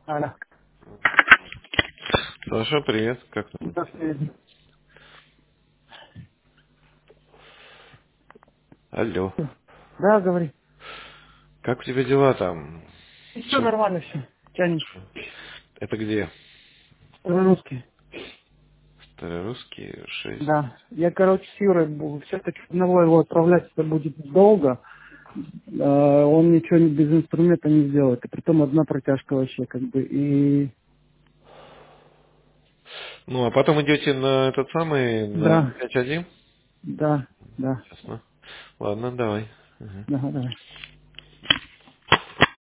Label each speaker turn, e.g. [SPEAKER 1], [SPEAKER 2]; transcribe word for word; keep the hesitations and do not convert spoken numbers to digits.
[SPEAKER 1] Алло.
[SPEAKER 2] Саша, привет. Как там?
[SPEAKER 1] Здравствуйте.
[SPEAKER 2] Алло.
[SPEAKER 1] Да, говори.
[SPEAKER 2] Как у тебя дела там?
[SPEAKER 1] Все
[SPEAKER 2] Чем?
[SPEAKER 1] нормально, все. Тянем.
[SPEAKER 2] Это где?
[SPEAKER 1] Русский.
[SPEAKER 2] Старорусский шесть.
[SPEAKER 1] Да. Я, короче, с Юрой все-таки одного его отправлять это будет долго. Э, Он ничего не- без инструмента не сделает. И притом одна протяжка вообще, как бы. И
[SPEAKER 2] Ну, а потом идете на этот самый, на
[SPEAKER 1] да,
[SPEAKER 2] пять один?
[SPEAKER 1] да, да.
[SPEAKER 2] Ясно. Ладно, давай. Ага.
[SPEAKER 1] Да, давай.